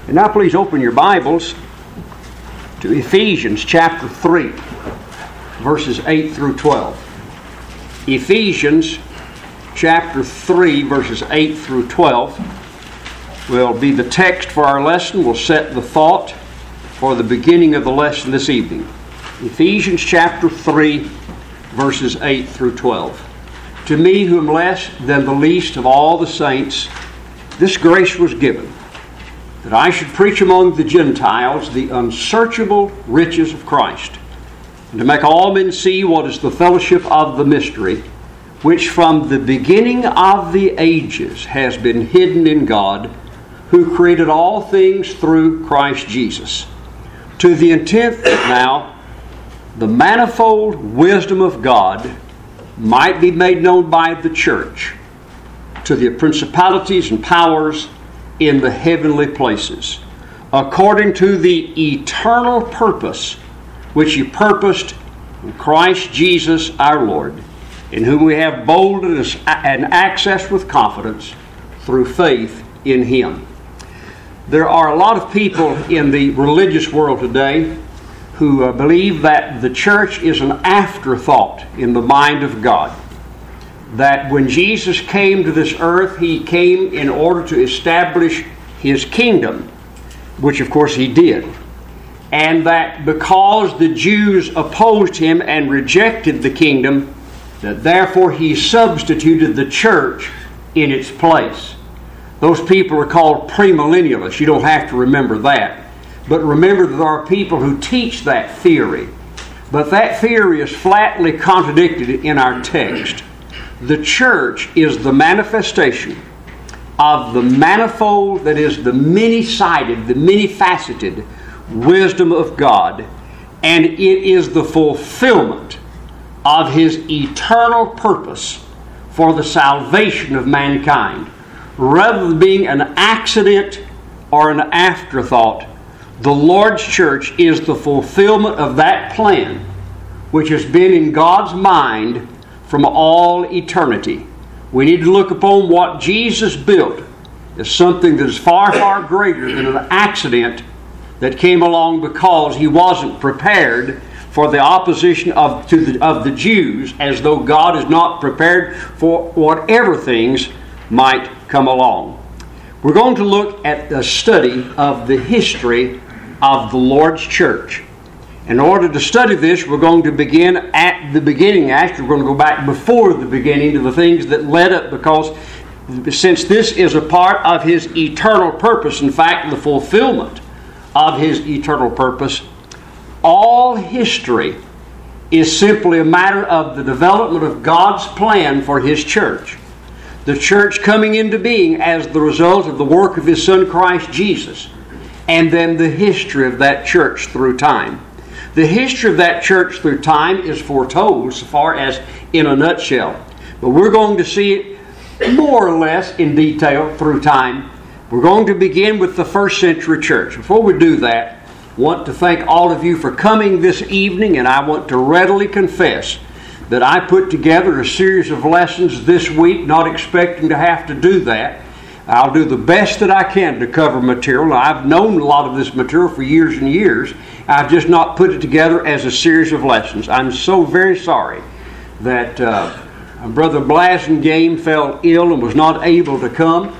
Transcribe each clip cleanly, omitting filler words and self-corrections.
And now please open your Bibles to Ephesians chapter 3, verses 8 through 12. Ephesians chapter 3, verses 8 through 12 will be the text for our lesson. We'll set the thought for the beginning of the lesson this evening. Ephesians chapter 3, verses 8 through 12. To me, who am less than the least of all the saints, this grace was given, that I should preach among the Gentiles the unsearchable riches of Christ, and to make all men see what is the fellowship of the mystery, which from the beginning of the ages has been hidden in God, who created all things through Christ Jesus, to the intent that now the manifold wisdom of God might be made known by the church to the principalities and powers in the heavenly places, according to the eternal purpose which He purposed in Christ Jesus our Lord, in whom we have boldness and access with confidence through faith in Him. There are a lot of people in the religious world today who believe that the church is an afterthought in the mind of God. That when Jesus came to this earth, He came in order to establish His kingdom, which of course He did. And that because the Jews opposed Him and rejected the kingdom, that therefore He substituted the church in its place. Those people are called premillennialists. You don't have to remember that. But remember that there are people who teach that theory. But that theory is flatly contradicted in our text. The church is the manifestation of the manifold, that is the many-sided, the many-faceted wisdom of God, and it is the fulfillment of His eternal purpose for the salvation of mankind. Rather than being an accident or an afterthought, the Lord's church is the fulfillment of that plan which has been in God's mind from all eternity. We need to look upon what Jesus built as something that is far, far greater than an accident that came along because He wasn't prepared for the opposition of the Jews, as though God is not prepared for whatever things might come along. We're going to look at a study of the history of the Lord's church. In order to study this, we're going to begin at the beginning. Actually, we're going to go back before the beginning to the things that led up, because since this is a part of His eternal purpose, in fact, the fulfillment of His eternal purpose, all history is simply a matter of the development of God's plan for His church. The church coming into being as the result of the work of His Son Christ Jesus, and then the history of that church through time. The history of that church through time is foretold so far as in a nutshell. But we're going to see it more or less in detail through time. We're going to begin with the first century church. Before we do that, I want to thank all of you for coming this evening, and I want to readily confess that I put together a series of lessons this week, not expecting to have to do that. I'll do the best that I can to cover material. I've known a lot of this material for years and years. I've just not put it together as a series of lessons. I'm so very sorry that Brother Blasingame fell ill and was not able to come.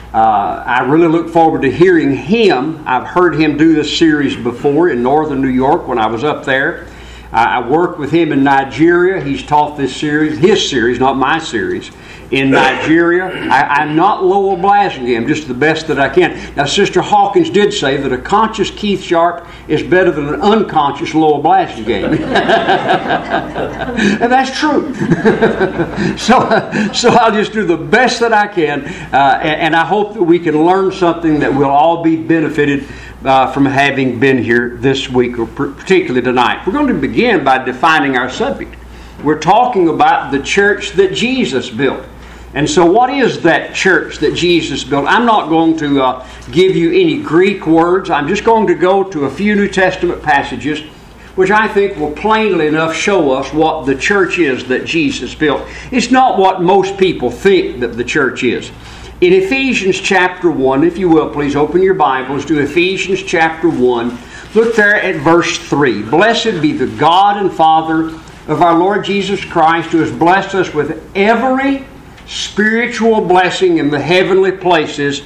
I really look forward to hearing him. I've heard him do this series before in northern New York when I was up there. I worked with him in Nigeria. He's taught this series, his series, not my series, in Nigeria. I'm not Lowell Blasingame, just the best that I can. Now, Sister Hawkins did say that a conscious Keith Sharp is better than an unconscious Lowell Blasingame. And that's true. So I'll just do the best that I can, and I hope that we can learn something that we'll all be benefited from having been here this week, or particularly tonight. We're going to begin by defining our subject. We're talking about the church that Jesus built. And so what is that church that Jesus built? I'm not going to give you any Greek words. I'm just going to go to a few New Testament passages which I think will plainly enough show us what the church is that Jesus built. It's not what most people think that the church is. In Ephesians chapter 1, if you will, please open your Bibles to Ephesians chapter 1. Look there at verse 3. Blessed be the God and Father of our Lord Jesus Christ, who has blessed us with every spiritual blessing in the heavenly places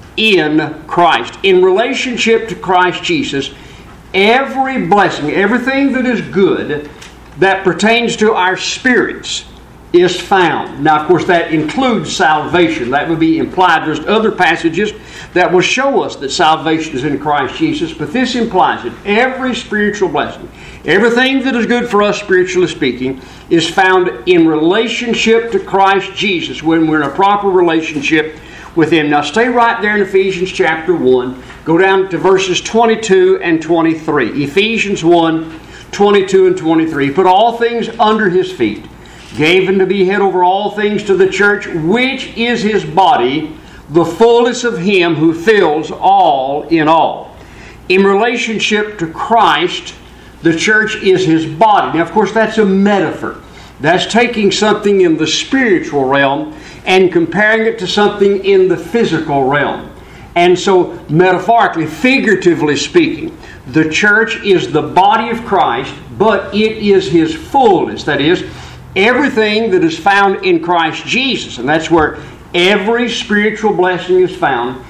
in Christ. In relationship to Christ Jesus, every blessing, everything that is good that pertains to our spirits is found. Now, of course, that includes salvation. That would be implied. There's other passages that will show us that salvation is in Christ Jesus, but this implies it. Every spiritual blessing, everything that is good for us spiritually speaking, is found in relationship to Christ Jesus when we're in a proper relationship with Him. Now, stay right there in Ephesians chapter 1. Go down to verses 22 and 23. Ephesians 1, 22 and 23. Put all things under His feet, gave Him to be head over all things to the church, which is His body, the fullness of Him who fills all in all. In relationship to Christ, the church is His body. Now, of course, that's a metaphor. That's taking something in the spiritual realm and comparing it to something in the physical realm. And so, metaphorically, figuratively speaking, the church is the body of Christ, but it is His fullness. That is, everything that is found in Christ Jesus, and that's where every spiritual blessing is found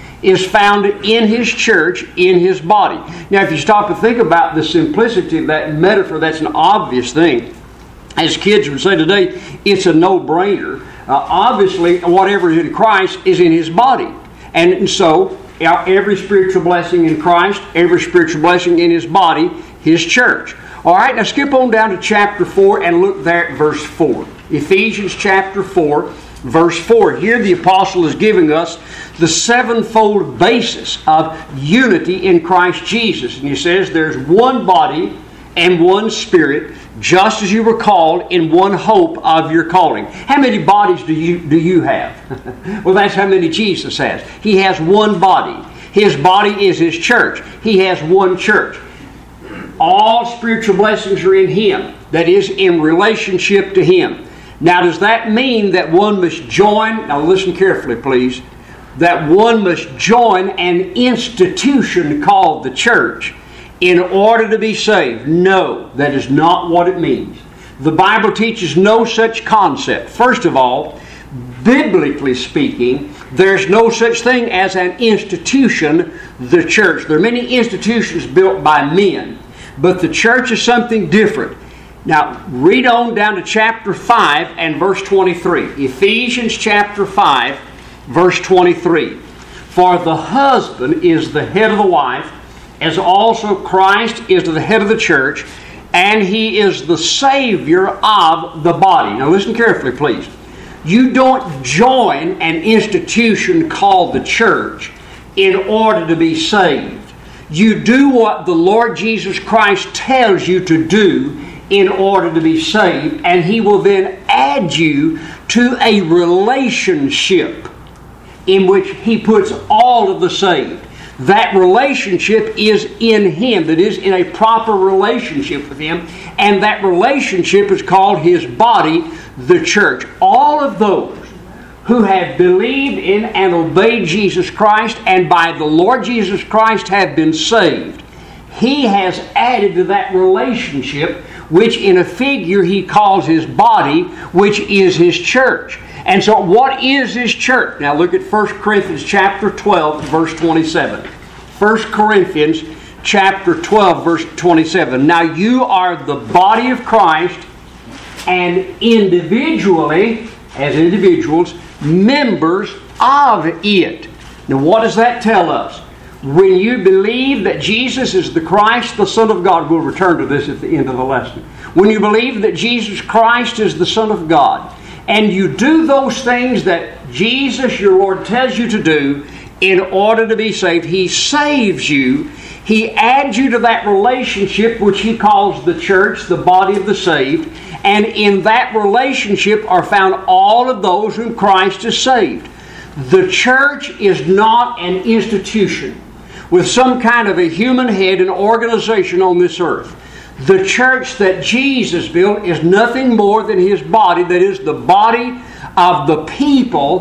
in His church, in His body. Now, if you stop and think about the simplicity of that metaphor, that's an obvious thing. As kids would say today, it's a no-brainer. Obviously, whatever is in Christ is in His body. And so, every spiritual blessing in Christ, every spiritual blessing in His body, His church. All right, now skip on down to chapter 4 and look there at verse 4. Ephesians chapter 4, verse 4. Here the apostle is giving us the sevenfold basis of unity in Christ Jesus. And he says there's one body and one Spirit, just as you were called in one hope of your calling. How many bodies do you have? Well, that's how many Jesus has. He has one body. His body is His church. He has one church. All spiritual blessings are in Him. That is, in relationship to Him. Now, does that mean that one must join? Now, listen carefully, please. That one must join an institution called the church in order to be saved? No, that is not what it means. The Bible teaches no such concept. First of all, biblically speaking, there's no such thing as an institution, the church. There are many institutions built by men, but the church is something different. Now, read on down to chapter 5 and verse 23. Ephesians chapter 5, verse 23. For the husband is the head of the wife, as also Christ is the head of the church, and He is the Savior of the body. Now listen carefully, please. You don't join an institution called the church in order to be saved. You do what the Lord Jesus Christ tells you to do in order to be saved, and He will then add you to a relationship in which He puts all of the saved. That relationship is in Him, that is, in a proper relationship with Him, and that relationship is called His body, the church. All of those who have believed in and obeyed Jesus Christ and by the Lord Jesus Christ have been saved, He has added to that relationship, which in a figure He calls His body, which is His church. And so what is His church? Now look at 1 Corinthians chapter 12, verse 27. 1 Corinthians chapter 12, verse 27. Now you are the body of Christ, and individually, as individuals, members of it. Now what does that tell us? When you believe that Jesus is the Christ, the Son of God, we'll return to this at the end of the lesson. When you believe that Jesus Christ is the Son of God, and you do those things that Jesus, your Lord, tells you to do in order to be saved, He saves you. He adds you to that relationship which He calls the church, the body of the saved. And in that relationship are found all of those whom Christ has saved. The church is not an institution with some kind of a human head, an organization on this earth. The church that Jesus built is nothing more than His body, that is the body of the people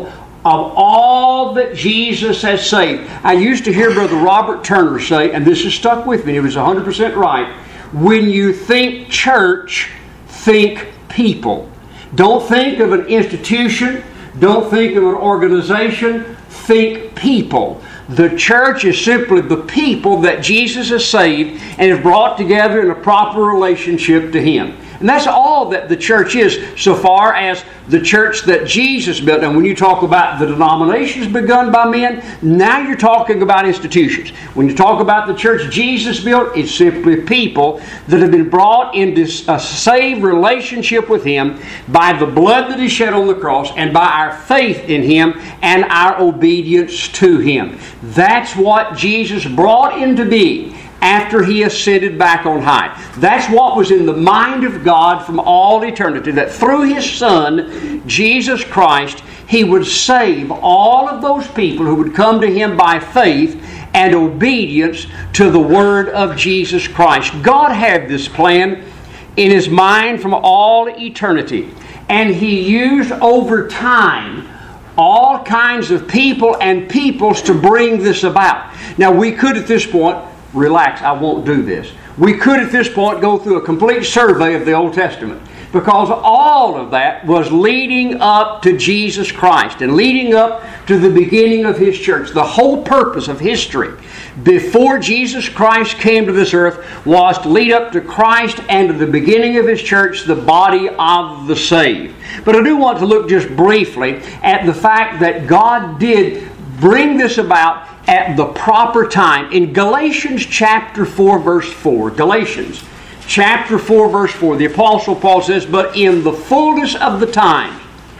of all that Jesus has saved. I used to hear Brother Robert Turner say, and this has stuck with me, it was 100% right, when you think church, think people. Don't think of an institution, don't think of an organization, think people. The church is simply the people that Jesus has saved and has brought together in a proper relationship to Him. And that's all that the church is, so far as the church that Jesus built. And when you talk about the denominations begun by men, now you're talking about institutions. When you talk about the church Jesus built, it's simply people that have been brought into a saved relationship with Him by the blood that He shed on the cross and by our faith in Him and our obedience to Him. That's what Jesus brought into being after He ascended back on high. That's what was in the mind of God from all eternity, that through His Son, Jesus Christ, He would save all of those people who would come to Him by faith and obedience to the Word of Jesus Christ. God had this plan in His mind from all eternity, and He used over time all kinds of people and peoples to bring this about. Now we could at this point, relax, I won't do this. We could at this point go through a complete survey of the Old Testament, because all of that was leading up to Jesus Christ and leading up to the beginning of His church. The whole purpose of history before Jesus Christ came to this earth was to lead up to Christ and to the beginning of His church, the body of the saved. But I do want to look just briefly at the fact that God did bring this about at the proper time. In Galatians chapter 4, verse 4, Galatians chapter 4, verse 4, the Apostle Paul says, "But in the fullness of the time,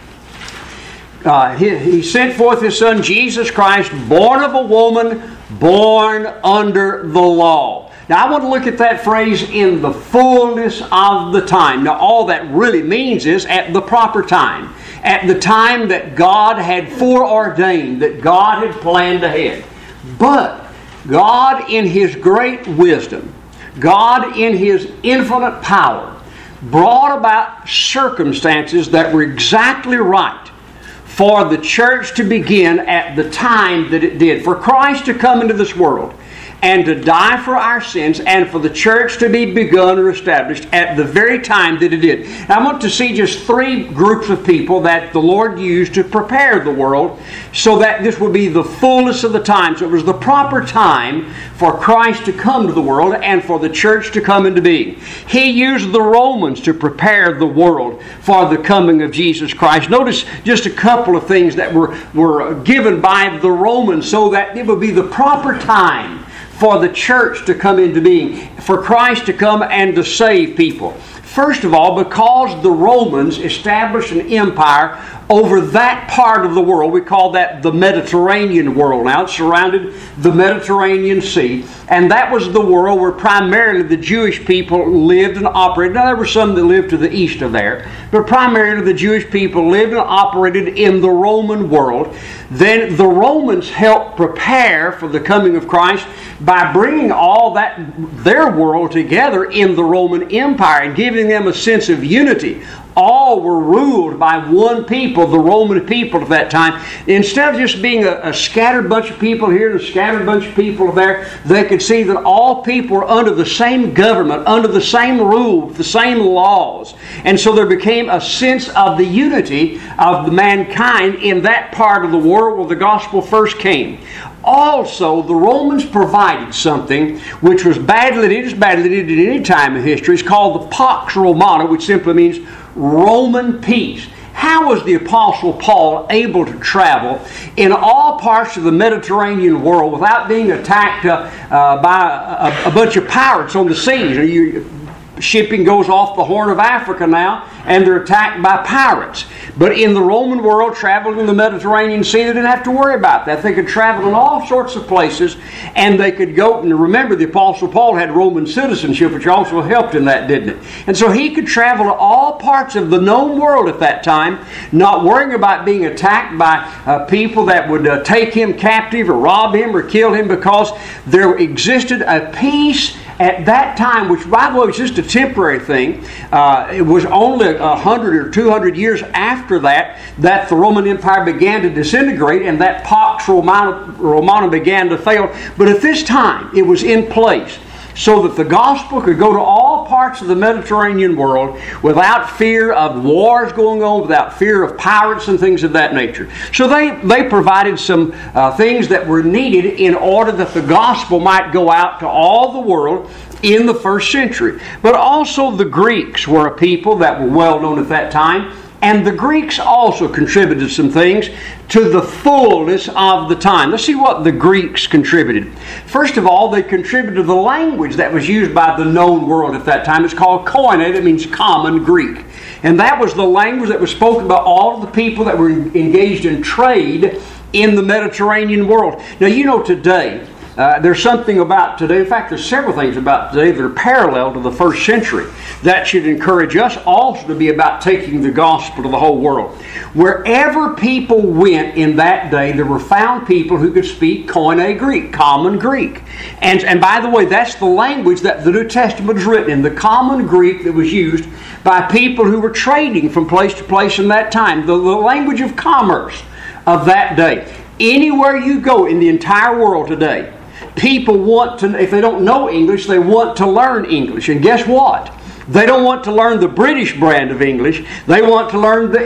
He sent forth His Son, Jesus Christ, born of a woman, born under the law." Now I want to look at that phrase, "in the fullness of the time." Now all that really means is at the proper time. At the time that God had foreordained, that God had planned ahead. But God in His great wisdom, God in His infinite power, brought about circumstances that were exactly right for the church to begin at the time that it did. For Christ to come into this world and to die for our sins, and for the church to be begun or established at the very time that it did. Now, I want to see just three groups of people that the Lord used to prepare the world so that this would be the fullness of the time. So it was the proper time for Christ to come to the world and for the church to come into being. He used the Romans to prepare the world for the coming of Jesus Christ. Notice just a couple of things that were given by the Romans so that it would be the proper time for the church to come into being, for Christ to come and to save people. First of all, because the Romans established an empire over that part of the world. We call that the Mediterranean world. Now it surrounded the Mediterranean Sea, and that was the world where primarily the Jewish people lived and operated. Now there were some that lived to the east of there, but primarily the Jewish people lived and operated in the Roman world. Then the Romans helped prepare for the coming of Christ by bringing all that their world together in the Roman Empire and giving them a sense of unity. All were ruled by one people, the Roman people at that time. Instead of just being a scattered bunch of people here and a scattered bunch of people there, they could see that all people were under the same government, under the same rule, the same laws. And so there became a sense of the unity of mankind in that part of the world where the gospel first came. Also, the Romans provided something which was badly needed at any time in history. It's called the Pax Romana, which simply means Roman peace. How was the Apostle Paul able to travel in all parts of the Mediterranean world without being attacked by a bunch of pirates on the seas? Shipping goes off the Horn of Africa now, and they're attacked by pirates. But in the Roman world, traveling in the Mediterranean Sea, they didn't have to worry about that. They could travel in all sorts of places, and they could go. And remember, the Apostle Paul had Roman citizenship, which also helped in that, didn't it? And so he could travel to all parts of the known world at that time, not worrying about being attacked by people that would take him captive or rob him or kill him, because there existed a peace At that time, which by the way was just a temporary thing, it was only 100 or 200 years after that the Roman Empire began to disintegrate and that Pax Romana began to fail. But at this time, it was in place so that the gospel could go to all parts of the Mediterranean world without fear of wars going on, without fear of pirates and things of that nature. So they provided some things that were needed in order that the gospel might go out to all the world in the first century. But also the Greeks were a people that were well known at that time. And the Greeks also contributed some things to the fullness of the time. Let's see what the Greeks contributed. First of all, they contributed to the language that was used by the known world at that time. It's called Koine, that means common Greek. And that was the language that was spoken by all of the people that were engaged in trade in the Mediterranean world. Now, you know, today, there's something about today, in fact there's several things about today that are parallel to the first century. That should encourage us also to be about taking the gospel to the whole world. Wherever people went in that day, there were found people who could speak Koine Greek, common Greek. And by the way, that's the language that the New Testament is written in, the common Greek that was used by people who were trading from place to place in that time, the language of commerce of that day. Anywhere you go in the entire world today, people want to, if they don't know English, they want to learn English. And guess what? They don't want to learn the British brand of English. They want to learn the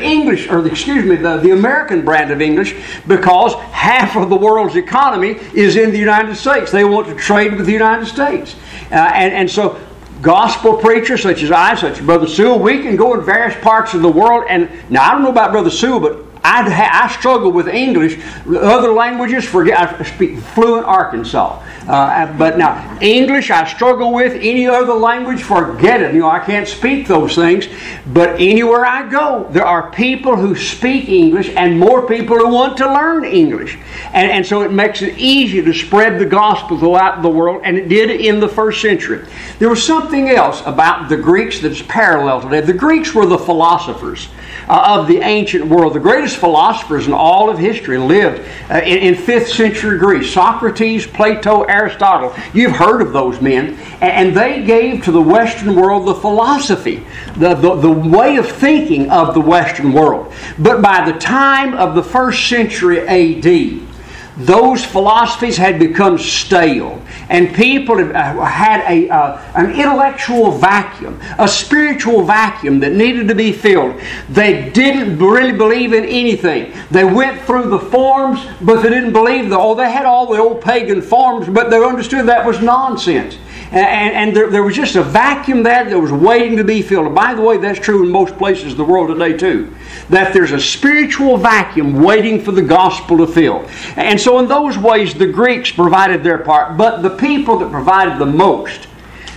the American brand of English, because half of the world's economy is in the United States. They want to trade with the United States. And so gospel preachers such as I, such as Brother Sewell, we can go in various parts of the world. And now I don't know about Brother Sewell, but I struggle with English. Other languages, I speak fluent Arkansas. But now, English I struggle with. Any other language, forget it. You know, I can't speak those things. But anywhere I go, there are people who speak English and more people who want to learn English. And so it makes it easy to spread the gospel throughout the world, and it did in the first century. There was something else about the Greeks that's parallel today. The Greeks were the philosophers of the ancient world. The greatest philosophers in all of history lived in 5th century Greece. Socrates, Plato, Aristotle. You've heard of those men. And they gave to the Western world the philosophy, the way of thinking of the Western world. But by the time of the 1st century A.D., those philosophies had become stale, and people had an intellectual vacuum, a spiritual vacuum that needed to be filled. They didn't really believe in anything. They went through the forms, but they didn't believe they had all the old pagan forms, but they understood that was nonsense. And there was just a vacuum there that was waiting to be filled. And by the way, that's true in most places of the world today too. That there's a spiritual vacuum waiting for the gospel to fill. And so in those ways, the Greeks provided their part. But the people that provided the most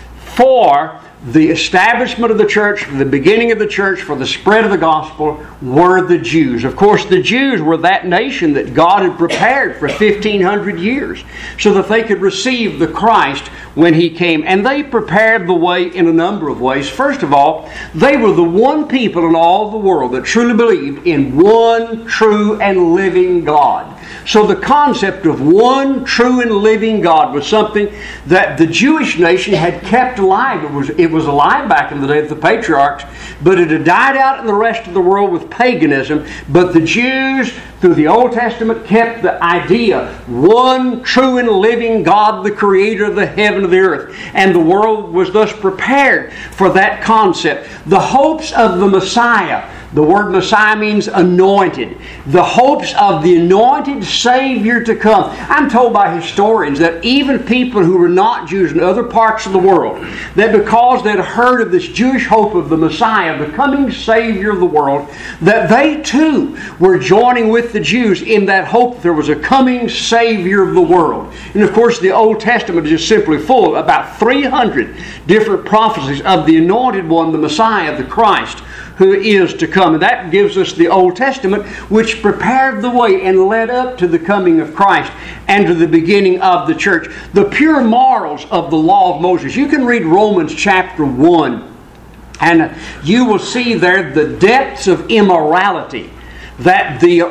for the establishment of the church, for the beginning of the church, for the spread of the gospel, were the Jews. Of course, the Jews were that nation that God had prepared for 1,500 years so that they could receive the Christ when He came. And they prepared the way in a number of ways. First of all, they were the one people in all the world that truly believed in one true and living God. So the concept of one true and living God was something that the Jewish nation had kept alive. It was alive back in the day of the patriarchs, but it had died out in the rest of the world with paganism. But the Jews, through the Old Testament, kept the idea, one true and living God, the creator of the heaven and the earth. And the world was thus prepared for that concept. The hopes of the Messiah. The word Messiah means anointed. The hopes of the anointed Savior to come. I'm told by historians that even people who were not Jews in other parts of the world, that because they'd heard of this Jewish hope of the Messiah, the coming Savior of the world, that they too were joining with the Jews in that hope that there was a coming Savior of the world. And of course the Old Testament is just simply full of about 300 different prophecies of the anointed one, the Messiah, the Christ, who is to come. And that gives us the Old Testament, which prepared the way and led up to the coming of Christ and to the beginning of the church. The pure morals of the law of Moses. You can read Romans chapter 1, and you will see there the depths of immorality that the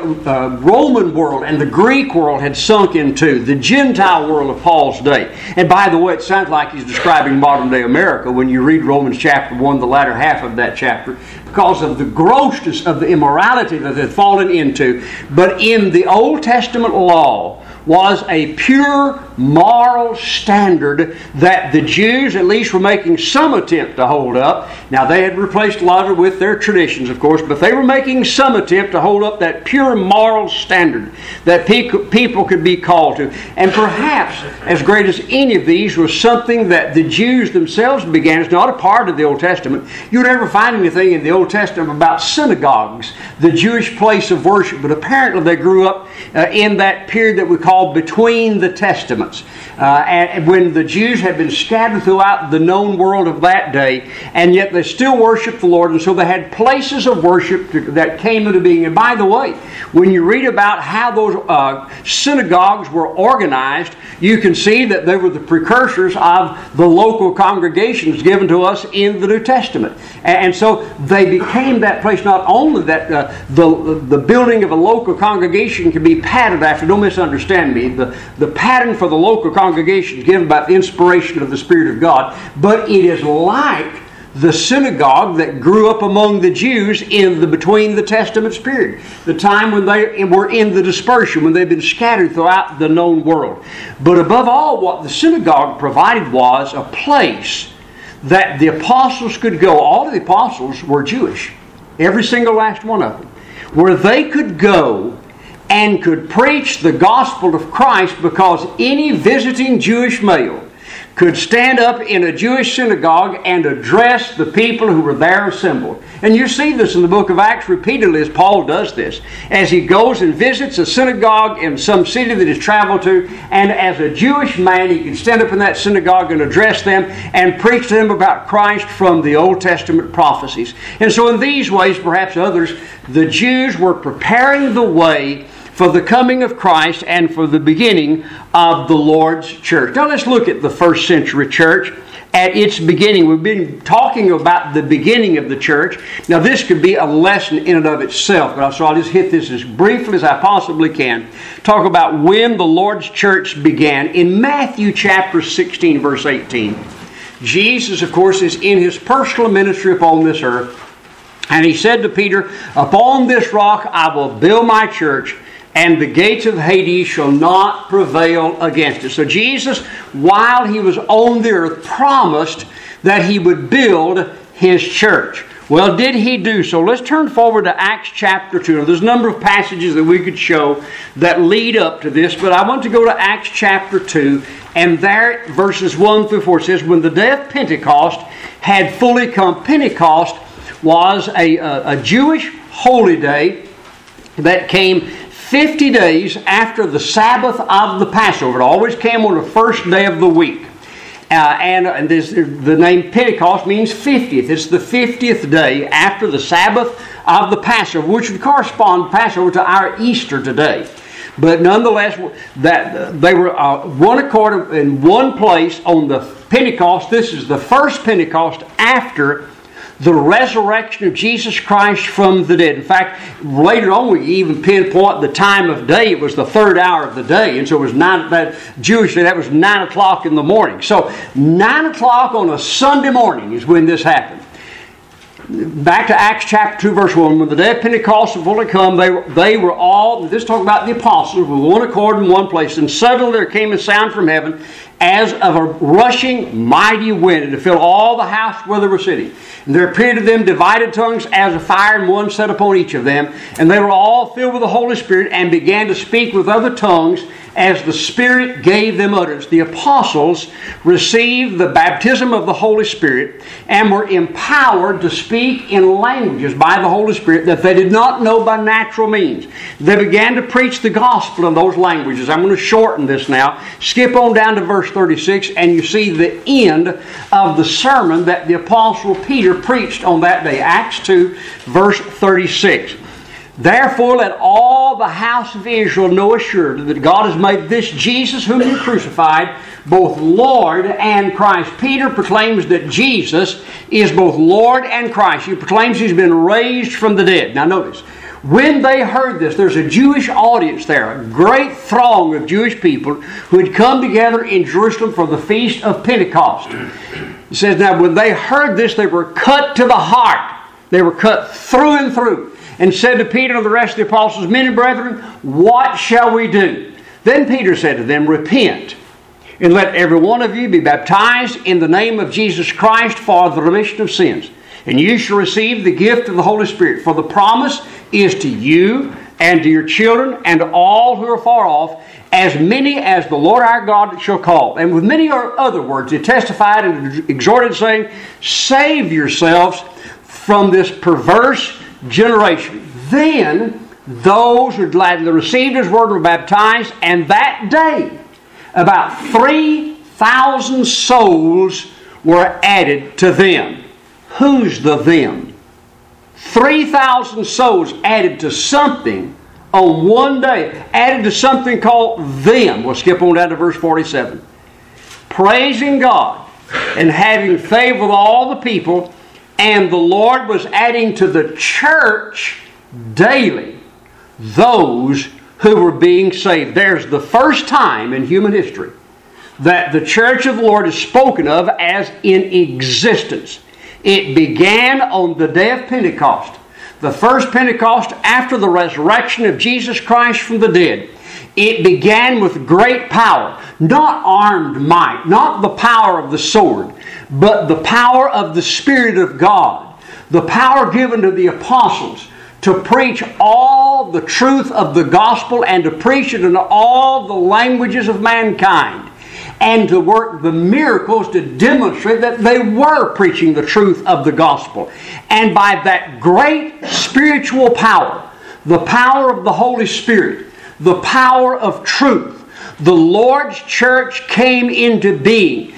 Roman world and the Greek world had sunk into, the Gentile world of Paul's day. And by the way, it sounds like he's describing modern day America when you read Romans chapter 1, the latter half of that chapter, because of the grossness of the immorality that they'd fallen into. But in the Old Testament law was a pure moral standard that the Jews at least were making some attempt to hold up. Now they had replaced a lot of it with their traditions, of course, but they were making some attempt to hold up that pure moral standard that people could be called to. And perhaps as great as any of these was something that the Jews themselves began. It's not a part of the Old Testament. You'd never find anything in the Old Testament about synagogues, the Jewish place of worship, but apparently they grew up in that period that we call between the Testaments, and when the Jews had been scattered throughout the known world of that day, and yet they still worshiped the Lord, and so they had places of worship that came into being. And by the way, when you read about how those synagogues were organized, you can see that they were the precursors of the local congregations given to us in the New Testament. And so they became that place. Not only that the building of a local congregation can be patterned after, don't misunderstand me, the pattern for the local congregation is given by the inspiration of the Spirit of God, but it is like the synagogue that grew up among the Jews in the between the Testaments period, the time when they were in the dispersion, when they've been scattered throughout the known world. But above all, what the synagogue provided was a place that the apostles could go. All of the apostles were Jewish, every single last one of them, where they could go and could preach the gospel of Christ, because any visiting Jewish male could stand up in a Jewish synagogue and address the people who were there assembled. And you see this in the book of Acts repeatedly as Paul does this, as he goes and visits a synagogue in some city that he's traveled to, and as a Jewish man he can stand up in that synagogue and address them and preach to them about Christ from the Old Testament prophecies. And so in these ways, perhaps others, the Jews were preparing the way for the coming of Christ and for the beginning of the Lord's church. Now let's look at the first century church at its beginning. We've been talking about the beginning of the church. Now this could be a lesson in and of itself, but so I'll just hit this as briefly as I possibly can. Talk about when the Lord's church began. In Matthew chapter 16, verse 18, Jesus, of course, is in His personal ministry upon this earth, and He said to Peter, "Upon this rock I will build my church, and the gates of Hades shall not prevail against it." So Jesus, while He was on the earth, promised that He would build His church. Well, did He do so? Let's turn forward to Acts chapter 2. Now, there's a number of passages that we could show that lead up to this, but I want to go to Acts chapter 2, and there, verses 1 through 4, says, "When the day of Pentecost had fully come," Pentecost was a Jewish holy day that came 50 days after the Sabbath of the Passover. It always came on the first day of the week. And the name Pentecost means 50th. It's the 50th day after the Sabbath of the Passover, which would correspond, Passover, to our Easter today. But nonetheless, that they were one accord in one place on the Pentecost. This is the first Pentecost after the resurrection of Jesus Christ from the dead. In fact, later on we even pinpoint the time of day. It was the third hour of the day, and so it was that Jewish day. That was 9 o'clock in the morning. So 9 o'clock on a Sunday morning is when this happened. Back to Acts chapter 2, verse 1. When the day of Pentecost had fully come, they were all, this talking about the apostles, with one accord in one place. And suddenly there came a sound from heaven as of a rushing mighty wind, and it filled all the house where they were sitting. And there appeared to them divided tongues as of fire, and one set upon each of them. And they were all filled with the Holy Spirit, and began to speak with other tongues as the Spirit gave them utterance. The apostles received the baptism of the Holy Spirit and were empowered to speak in languages by the Holy Spirit that they did not know by natural means. They began to preach the gospel in those languages. I'm going to shorten this now. Skip on down to verse 36, and you see the end of the sermon that the Apostle Peter preached on that day. Acts 2, verse 36. "Therefore let all the house of Israel know assuredly that God has made this Jesus whom you crucified both Lord and Christ." Peter proclaims that Jesus is both Lord and Christ. He proclaims He's been raised from the dead. Now notice, When they heard this, there's a Jewish audience there, a great throng of Jewish people who had come together in Jerusalem for the Feast of Pentecost. It says, now when they heard this, they were cut to the heart. They were cut through and through, and said to Peter and the rest of the apostles, men and brethren, what shall we do? Then Peter said to them, repent, and let every one of you be baptized in the name of Jesus Christ for the remission of sins. And you shall receive the gift of the Holy Spirit. For the promise is to you and to your children and to all who are far off, as many as the Lord our God shall call. And with many other words, they testified and exhorted, saying, save yourselves from this perverse generation. Then those who gladly received His word were baptized, and that day about 3,000 souls were added to them. Who's the them? 3,000 souls added to something on one day. Added to something called them. We'll skip on down to verse 47. Praising God and having favor with all the people, and the Lord was adding to the church daily those who were being saved. There's the first time in human history that the church of the Lord is spoken of as in existence. It began on the day of Pentecost, the first Pentecost after the resurrection of Jesus Christ from the dead. It began with great power, not armed might, not the power of the sword, but the power of the Spirit of God, the power given to the apostles to preach all the truth of the gospel and to preach it in all the languages of mankind, and to work the miracles to demonstrate that they were preaching the truth of the gospel. And by that great spiritual power, the power of the Holy Spirit, the power of truth, the Lord's church came into being.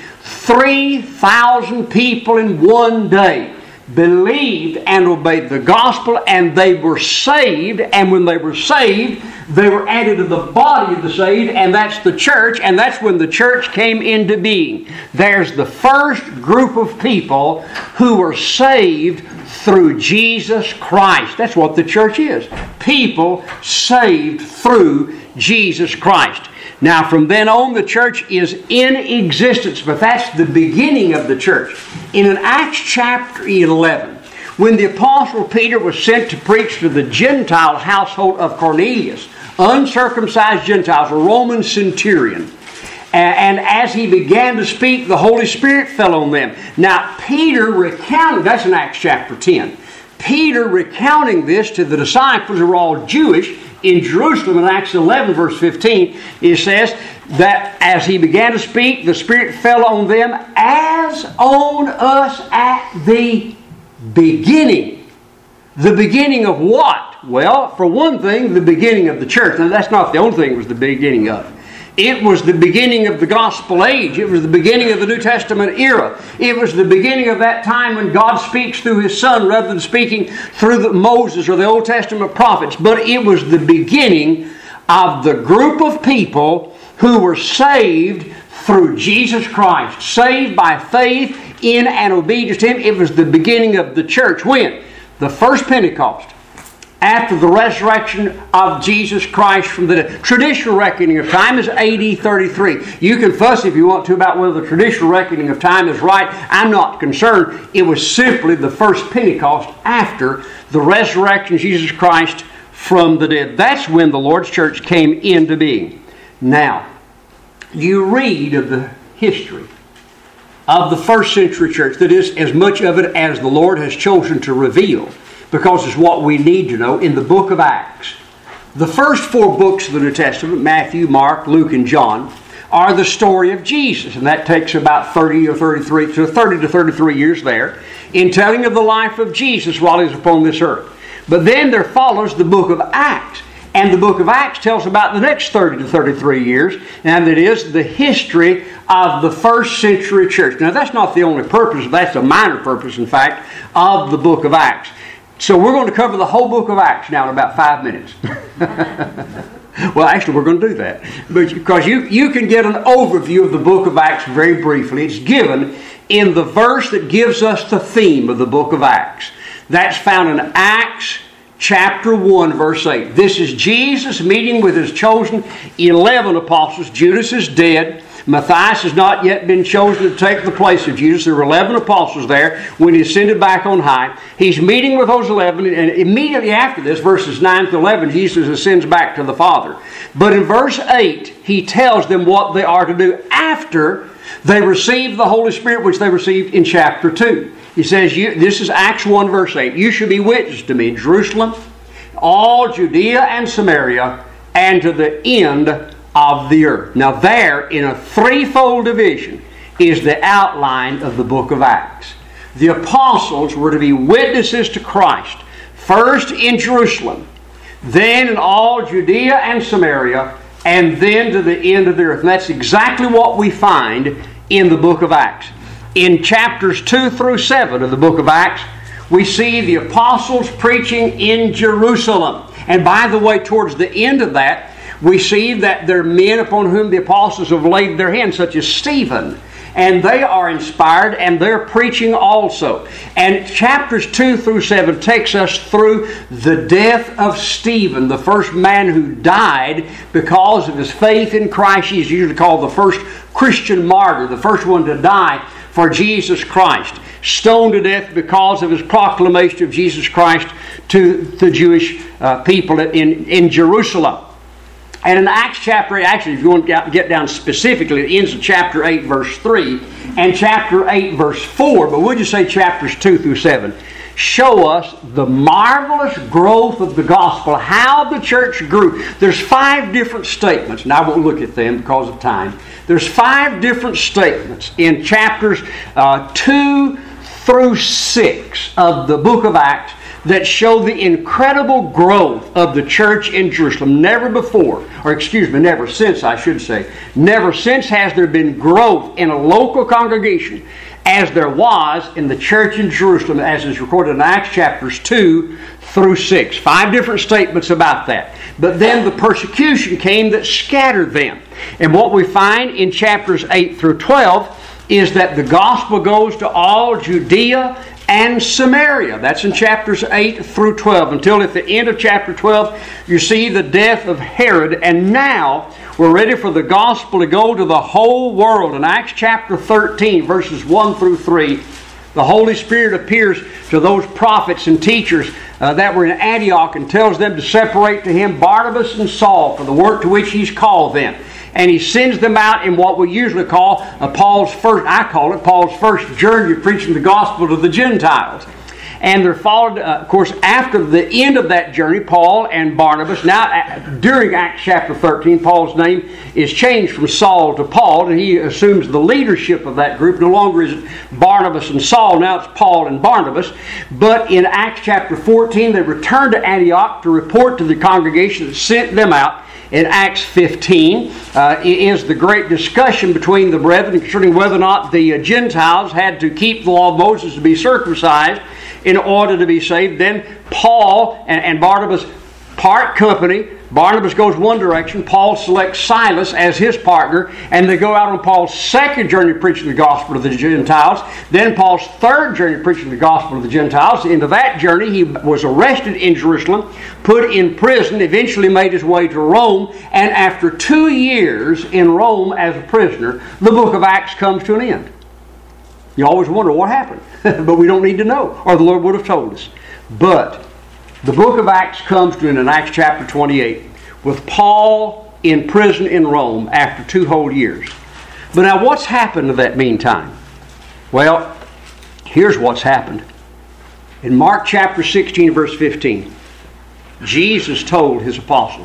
3,000 people in one day believed and obeyed the gospel, and they were saved. And when they were saved, they were added to the body of the saved, and that's the church, and that's when the church came into being. There's the first group of people who were saved through Jesus Christ. That's what the church is. People saved through Jesus Christ. Now, from then on, the church is in existence, but that's the beginning of the church. In Acts chapter 11, when the Apostle Peter was sent to preach to the Gentile household of Cornelius, uncircumcised Gentiles, a Roman centurion, and as he began to speak, the Holy Spirit fell on them. Now, Peter recounted, that's in Acts chapter 10, Peter recounting this to the disciples who were all Jewish, in Jerusalem, in Acts 11, verse 15, it says that as he began to speak, the Spirit fell on them as on us at the beginning. The beginning of what? Well, for one thing, the beginning of the church. Now, that's not the only thing it was the beginning of. It was the beginning of the gospel age. It was the beginning of the New Testament era. It was the beginning of that time when God speaks through His Son rather than speaking through Moses or the Old Testament prophets. But it was the beginning of the group of people who were saved through Jesus Christ. Saved by faith in and obedience to Him. It was the beginning of the church. When? The first Pentecost. After the resurrection of Jesus Christ from the dead. Traditional reckoning of time is AD 33. You can fuss if you want to about whether the traditional reckoning of time is right. I'm not concerned. It was simply the first Pentecost after the resurrection of Jesus Christ from the dead. That's when the Lord's church came into being. Now, you read of the history of the first century church. That is, as much of it as the Lord has chosen to reveal, because it's what we need to know, in the book of Acts. The first 4 books of the New Testament, Matthew, Mark, Luke, and John, are the story of Jesus. And that takes about 30 to 33 years there in telling of the life of Jesus while He was upon this earth. But then there follows the book of Acts. And the book of Acts tells about the next 30 to 33 years, and it is the history of the first century church. Now, that's not the only purpose. That's a minor purpose, in fact, of the book of Acts. So we're going to cover the whole book of Acts now in about 5 minutes. Well, actually, we're going to do that. Because you can get an overview of the book of Acts very briefly. It's given in the verse that gives us the theme of the book of Acts. That's found in Acts chapter 1, verse 8. This is Jesus meeting with his chosen 11 apostles. Judas is dead. Matthias has not yet been chosen to take the place of Judas. There were 11 apostles there when he ascended back on high. He's meeting with those 11, and immediately after this, verses 9 to 11, Jesus ascends back to the Father. But in verse 8, he tells them what they are to do after they receive the Holy Spirit, which they received in chapter 2. He says, this is Acts 1, verse 8, "You shall be witnesses to me in Jerusalem, all Judea and Samaria, and to the end of the earth." Now there, in a threefold division, is the outline of the book of Acts. The apostles were to be witnesses to Christ, first in Jerusalem, then in all Judea and Samaria, and then to the end of the earth. And that's exactly what we find in the book of Acts. In chapters 2 through 7 of the book of Acts, we see the apostles preaching in Jerusalem. And by the way, towards the end of that, we see that there are men upon whom the apostles have laid their hands, such as Stephen. And they are inspired, and they're preaching also. And chapters 2 through 7 takes us through the death of Stephen, the first man who died because of his faith in Christ. He's usually called the first Christian martyr, the first one to die for Jesus Christ. Stoned to death because of his proclamation of Jesus Christ to the Jewish people in Jerusalem. And in Acts chapter 8, actually, if you want to get down specifically, it ends in chapter 8, verse 3, and chapter 8, verse 4, but we'll just say chapters 2 through 7, show us the marvelous growth of the gospel, how the church grew. There's 5 different statements, and I won't look at them because of time. There's 5 different statements in chapters 2 through 6 of the book of Acts that show the incredible growth of the church in Jerusalem. Never since has there been growth in a local congregation as there was in the church in Jerusalem, as is recorded in Acts chapters 2 through 6. 5 different statements about that. But then the persecution came that scattered them. And what we find in chapters 8 through 12 is that the gospel goes to all Judea and Samaria. That's in chapters 8 through 12. Until at the end of chapter 12, you see the death of Herod. And now we're ready for the gospel to go to the whole world. In Acts chapter 13, verses 1 through 3, the Holy Spirit appears to those prophets and teachers that were in Antioch and tells them to separate to him Barnabas and Saul for the work to which he's called them. And he sends them out in what we usually call Paul's first journey of preaching the gospel to the Gentiles. And they're followed, of course, after the end of that journey, Paul and Barnabas. Now, during Acts chapter 13, Paul's name is changed from Saul to Paul, and he assumes the leadership of that group. No longer is it Barnabas and Saul, now it's Paul and Barnabas. But in Acts chapter 14, they return to Antioch to report to the congregation that sent them out. In Acts 15 is the great discussion between the brethren concerning whether or not the Gentiles had to keep the law of Moses to be circumcised in order to be saved. Then Paul and Barnabas part company. Barnabas goes one direction. Paul selects Silas as his partner, and they go out on Paul's second journey preaching the gospel to the Gentiles. Then Paul's third journey preaching the gospel to the Gentiles. Into that journey, he was arrested in Jerusalem, put in prison, eventually made his way to Rome, and after 2 years in Rome as a prisoner, the book of Acts comes to an end. You always wonder what happened, but we don't need to know, or the Lord would have told us. But the book of Acts comes to an end in Acts chapter 28 with Paul in prison in Rome after 2 whole years. But now what's happened in that meantime? Well, here's what's happened. In Mark chapter 16 verse 15, Jesus told his apostles,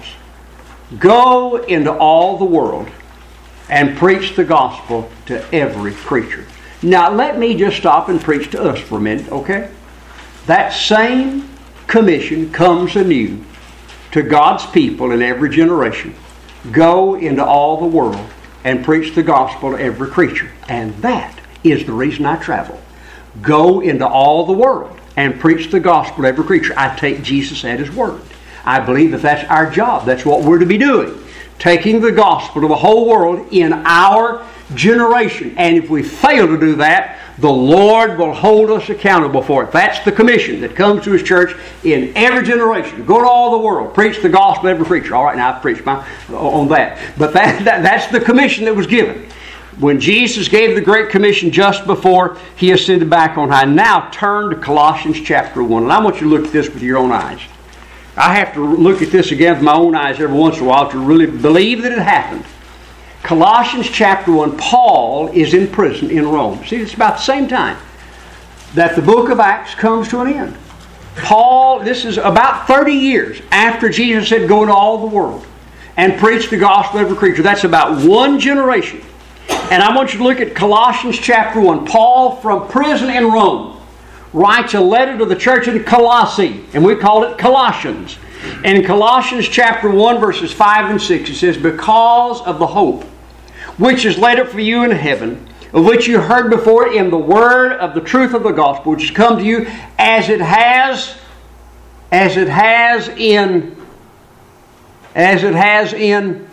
"Go into all the world and preach the gospel to every creature." Now let me just stop and preach to us for a minute, okay? That same commission comes anew to God's people in every generation. Go into all the world and preach the gospel to every creature. And that is the reason I travel. Go into all the world and preach the gospel to every creature. I take Jesus at his word. I believe that that's our job. That's what we're to be doing. Taking the gospel to the whole world in our generation. And if we fail to do that, the Lord will hold us accountable for it. That's the commission that comes to His church in every generation. Go to all the world. Preach the gospel to every creature. All right, now I've preached on that. But that's the commission that was given. When Jesus gave the Great Commission just before He ascended back on high. Now turn to Colossians chapter 1. And I want you to look at this with your own eyes. I have to look at this again with my own eyes every once in a while to really believe that it happened. Colossians chapter 1, Paul is in prison in Rome. See, it's about the same time that the book of Acts comes to an end. Paul, this is about 30 years after Jesus said, go into all the world and preach the gospel to every creature. That's about one generation. And I want you to look at Colossians chapter 1. Paul, from prison in Rome, writes a letter to the church in Colossae, and we call it Colossians. And in Colossians chapter 1, verses 5 and 6, it says, because of the hope which is laid up for you in heaven, of which you heard before in the word of the truth of the gospel, which has come to you as it has in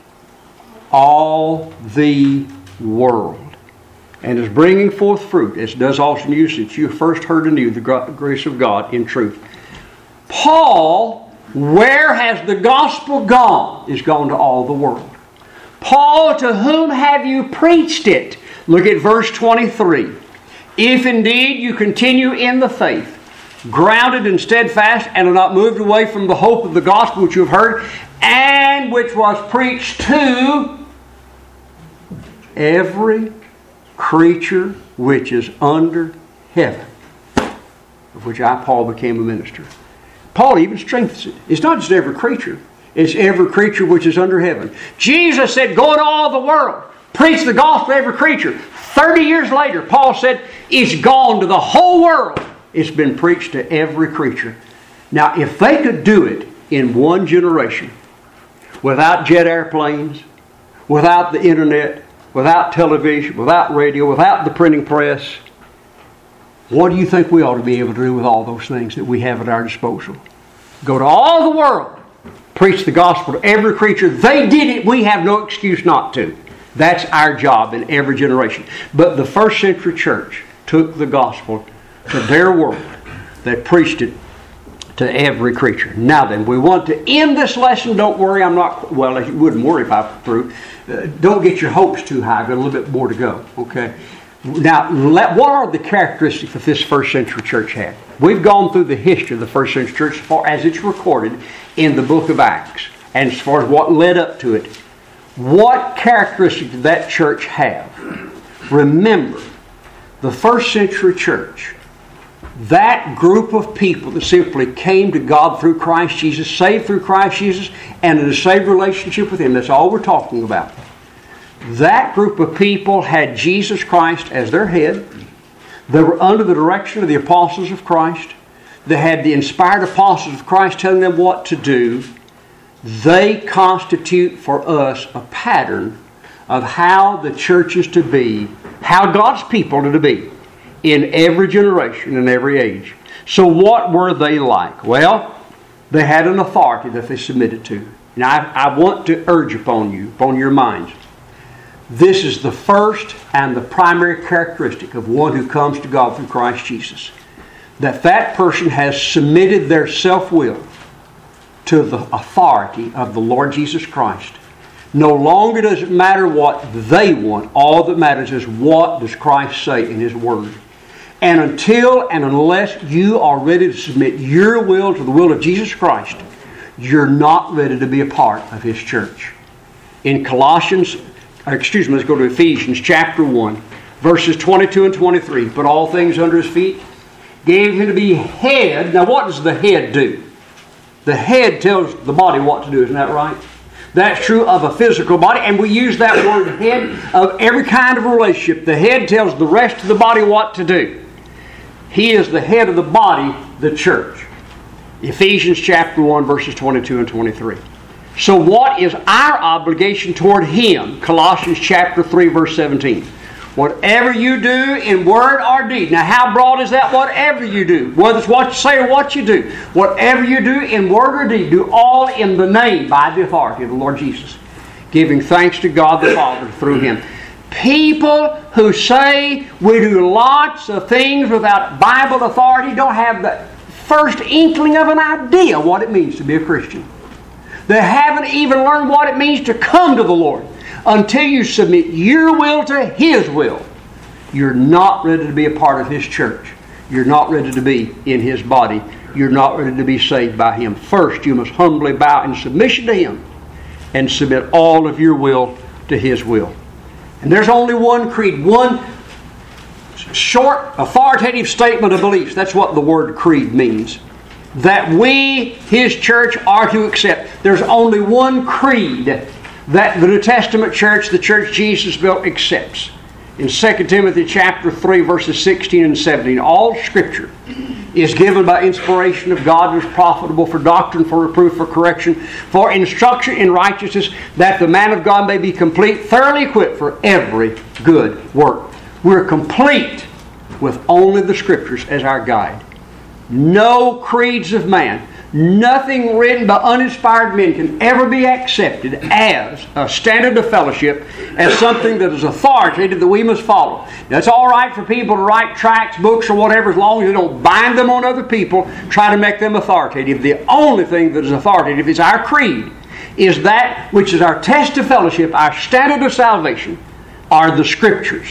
all the world, and is bringing forth fruit, as does also in you, since you first heard anew the grace of God in truth. Paul, where has the gospel gone? Is gone to all the world. Paul, to whom have you preached it? Look at verse 23. If indeed you continue in the faith, grounded and steadfast, and are not moved away from the hope of the gospel which you have heard, and which was preached to every creature which is under heaven, of which I, Paul, became a minister. Paul even strengthens it. It's not just every creature. It's every creature which is under heaven. Jesus said, go into all the world. Preach the gospel to every creature. 30 years later, Paul said, it's gone to the whole world. It's been preached to every creature. Now, if they could do it in one generation, without jet airplanes, without the internet, without television, without radio, without the printing press, what do you think we ought to be able to do with all those things that we have at our disposal? Go to all the world, preach the gospel to every creature. They did it. We have no excuse not to. That's our job in every generation. But the first century church took the gospel to their world. They preached it to every creature. Now then, we want to end this lesson. Don't worry, you wouldn't worry if I'm through. Don't get your hopes too high. I've got a little bit more to go. Okay. Now, what are the characteristics that this first century church had? We've gone through the history of the first century church as far as it's recorded in the book of Acts, and as far as what led up to it. What characteristics did that church have? Remember, the first century church, that group of people that simply came to God through Christ Jesus, saved through Christ Jesus, and in a saved relationship with Him, that's all we're talking about. That group of people had Jesus Christ as their head. They were under the direction of the apostles of Christ. They had the inspired apostles of Christ telling them what to do. They constitute for us a pattern of how the church is to be, how God's people are to be in every generation and every age. So what were they like? Well, they had an authority that they submitted to. Now I want to urge upon your minds, this is the first and the primary characteristic of one who comes to God through Christ Jesus. That person has submitted their self-will to the authority of the Lord Jesus Christ. No longer does it matter what they want. All that matters is what does Christ say in His Word. And until and unless you are ready to submit your will to the will of Jesus Christ, you're not ready to be a part of His church. In let's go to Ephesians chapter 1, verses 22 and 23. Put all things under His feet. Gave Him to be head. Now what does the head do? The head tells the body what to do, isn't that right? That's true of a physical body, and we use that word head of every kind of relationship. The head tells the rest of the body what to do. He is the head of the body, the church. Ephesians chapter 1, verses 22 and 23. So what is our obligation toward Him? Colossians chapter 3, verse 17. Whatever you do in word or deed. Now how broad is that? Whatever you do. Whether it's what you say or what you do. Whatever you do in word or deed, do all in the name, by the authority of the Lord Jesus. Giving thanks to God the Father through Him. People who say we do lots of things without Bible authority don't have the first inkling of an idea what it means to be a Christian. They haven't even learned what it means to come to the Lord. Until you submit your will to His will, you're not ready to be a part of His church. You're not ready to be in His body. You're not ready to be saved by Him. First, you must humbly bow in submission to Him and submit all of your will to His will. And there's only one creed, one short, authoritative statement of beliefs. That's what the word creed means. That we, His church, are to accept. There's only one creed that the New Testament church, the church Jesus built, accepts. In 2 Timothy chapter 3, verses 16 and 17, all Scripture is given by inspiration of God and is profitable for doctrine, for reproof, for correction, for instruction in righteousness, that the man of God may be complete, thoroughly equipped for every good work. We're complete with only the Scriptures as our guide. No creeds of man, nothing written by uninspired men can ever be accepted as a standard of fellowship, as something that is authoritative that we must follow. Now, it's all right for people to write tracts, books, or whatever, as long as they don't bind them on other people, try to make them authoritative. The only thing that is authoritative is our creed, is that which is our test of fellowship, our standard of salvation, are the Scriptures.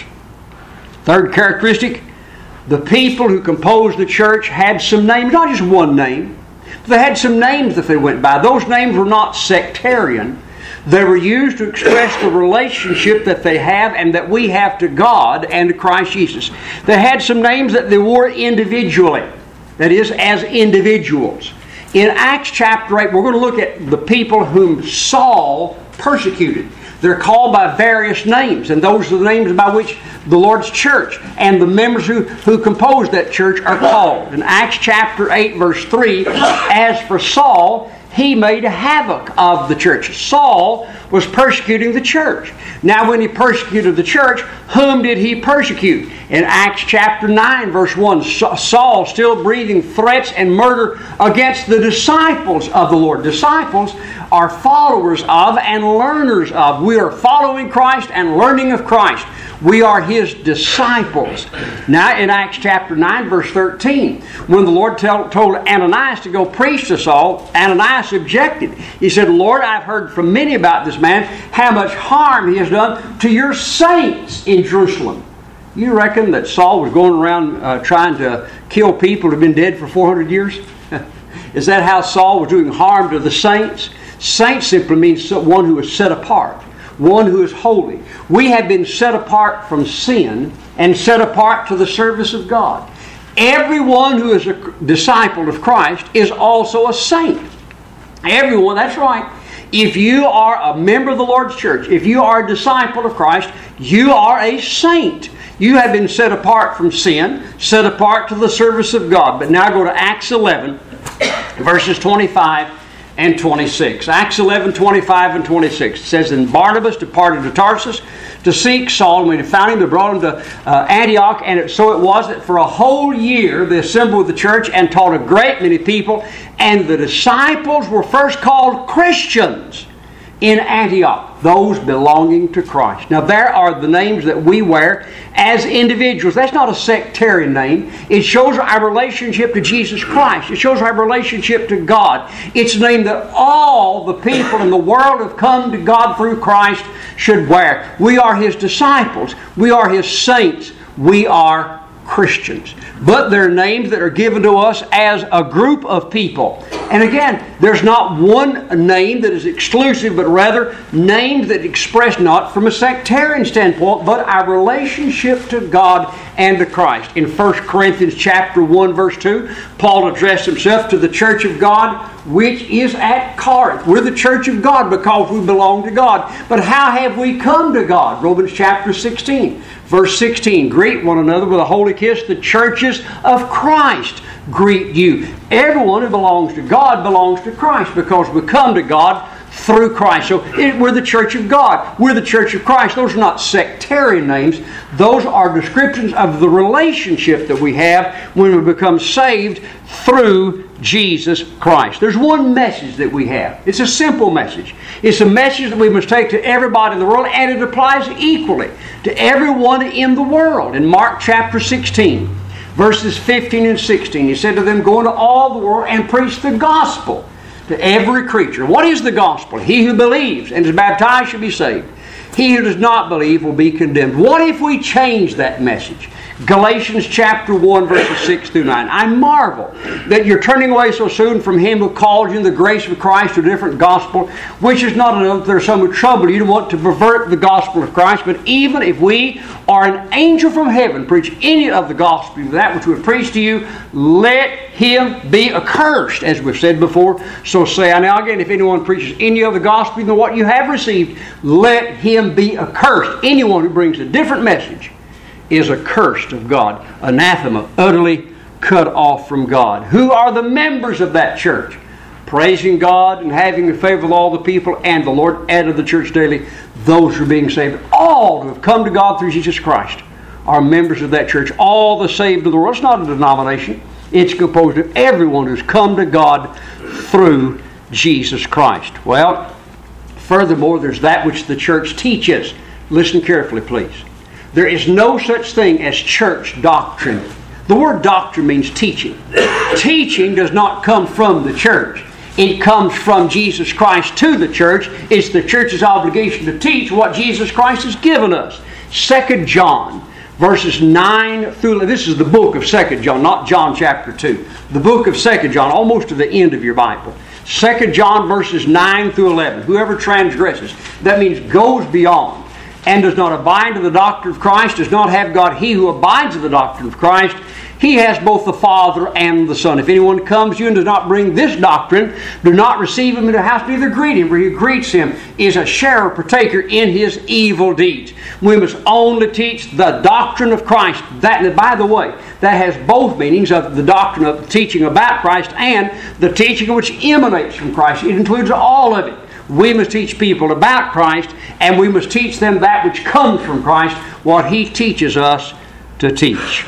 Third characteristic, the people who composed the church had some names, not just one name. They had some names that they went by. Those names were not sectarian. They were used to express the relationship that they have and that we have to God and to Christ Jesus. They had some names that they wore individually. That is, as individuals. In Acts chapter 8, we're going to look at the people whom Saul persecuted. They're called by various names, and those are the names by which the Lord's church and the members who composed that church are called. In Acts chapter 8, verse 3, as for Saul, he made havoc of the church. Saul was persecuting the church. Now, when he persecuted the church, whom did he persecute? In Acts chapter 9, verse 1, Saul still breathing threats and murder against the disciples of the Lord. Disciples are followers of and learners of. We are following Christ and learning of Christ. We are His disciples. Now, in Acts chapter 9, verse 13, when the Lord told Ananias to go preach to Saul, Ananias objected. He said, Lord, I've heard from many about this man, how much harm he has done to your saints in Jerusalem. You reckon that Saul was going around trying to kill people who have been dead for 400 years? Is that how Saul was doing harm to the saints? Saint simply means one who is set apart, one who is holy. We have been set apart from sin and set apart to the service of God. Everyone who is a disciple of Christ is also a saint. Everyone, that's right. If you are a member of the Lord's church, if you are a disciple of Christ, you are a saint. You have been set apart from sin, set apart to the service of God. But now go to Acts 11, verses 25 and 26. Acts 11, 25 and 26. It says, And Barnabas departed to Tarsus to seek Saul. And when he found him, they brought him to Antioch. And so it was that for a whole year they assembled the church and taught a great many people. And the disciples were first called Christians in Antioch, those belonging to Christ. Now there are the names that we wear as individuals. That's not a sectarian name. It shows our relationship to Jesus Christ. It shows our relationship to God. It's a name that all the people in the world who have come to God through Christ should wear. We are His disciples. We are His saints. We are Christians. But they're names that are given to us as a group of people. And again, there's not one name that is exclusive, but rather names that express not from a sectarian standpoint, but our relationship to God and to Christ. In 1 Corinthians chapter 1, verse 2, Paul addressed himself to the church of God, which is at Corinth. We're the church of God because we belong to God. But how have we come to God? Romans chapter 16. Verse 16, greet one another with a holy kiss. The churches of Christ greet you. Everyone who belongs to God belongs to Christ because we come to God through Christ. So we're the church of God. We're the church of Christ. Those are not sectarian names. Those are descriptions of the relationship that we have when we become saved through Jesus Christ. There's one message that we have. It's a simple message. It's a message that we must take to everybody in the world, and it applies equally to everyone in the world. In Mark chapter 16, verses 15 and 16, He said to them, "Go into all the world and preach the gospel to every creature." What is the gospel? He who believes and is baptized shall be saved. He who does not believe will be condemned. What if we change that message? Galatians chapter 1, verses 6 through 9. I marvel that you're turning away so soon from Him who called you in the grace of Christ to a different gospel, which is not enough. There's some who trouble you to want to pervert the gospel of Christ. But even if we or an angel from heaven preach any of the gospel of that which we preach to you, let him be accursed, as we've said before. So say I now again, if anyone preaches any of the gospel than what you have received, let him be accursed. Anyone who brings a different message is accursed of God, anathema, utterly cut off from God. Who are the members of that church? Praising God and having the favor of all the people, and the Lord added to the church daily those who are being saved. All who have come to God through Jesus Christ are members of that church. All the saved of the world. It's not a denomination. It's composed of everyone who's come to God through Jesus Christ. Well, furthermore, there's that which the church teaches. Listen carefully, please. There is no such thing as church doctrine. The word doctrine means teaching. Teaching does not come from the church. It comes from Jesus Christ to the church. It's the church's obligation to teach what Jesus Christ has given us. 2 John, verses 9 through... This is the book of 2 John, not John chapter 2. The book of 2 John, almost to the end of your Bible. 2 John, verses 9 through 11. Whoever transgresses, that means goes beyond, and does not abide in the doctrine of Christ, does not have God. He who abides in the doctrine of Christ, he has both the Father and the Son. If anyone comes to you and does not bring this doctrine, do not receive him into the house, neither greet him, for he who greets him is a sharer, partaker in his evil deeds. We must only teach the doctrine of Christ. That, by the way, that has both meanings of the doctrine of teaching about Christ and the teaching which emanates from Christ. It includes all of it. We must teach people about Christ, and we must teach them that which comes from Christ, what He teaches us to teach.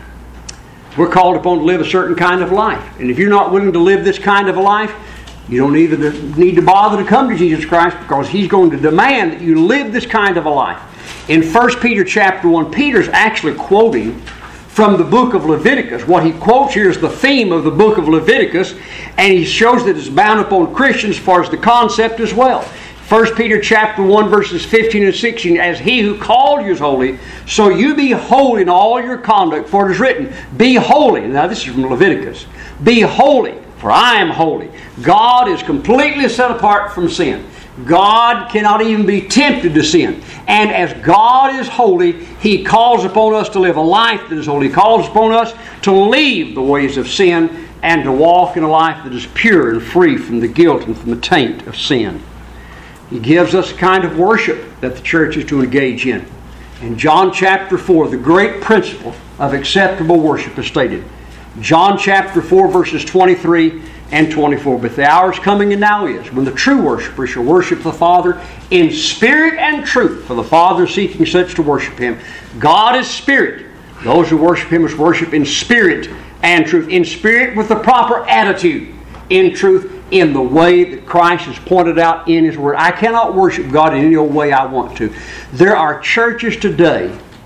We're called upon to live a certain kind of life. And if you're not willing to live this kind of a life, you don't even need to bother to come to Jesus Christ, because He's going to demand that you live this kind of a life. In 1 Peter chapter 1, Peter's actually quoting from the book of Leviticus. What he quotes here is the theme of the book of Leviticus, and he shows that it's bound upon Christians as far as the concept as well. 1 Peter chapter 1, verses 15 and 16, "As He who called you is holy, so you be holy in all your conduct, for it is written, be holy." Now this is from Leviticus. "Be holy, for I am holy." God is completely set apart from sin. God cannot even be tempted to sin. And as God is holy, He calls upon us to live a life that is holy. He calls upon us to leave the ways of sin and to walk in a life that is pure and free from the guilt and from the taint of sin. He gives us a kind of worship that the church is to engage in. In John chapter 4, the great principle of acceptable worship is stated. John chapter 4, verses 23 and 24. "But the hour is coming, and now is, when the true worshipper shall worship the Father in spirit and truth, for the Father is seeking such to worship Him." God is spirit. Those who worship Him must worship in spirit and truth. In spirit with the proper attitude. In truth, in the way that Christ has pointed out in His Word. I cannot worship God in any old way I want to. There are churches today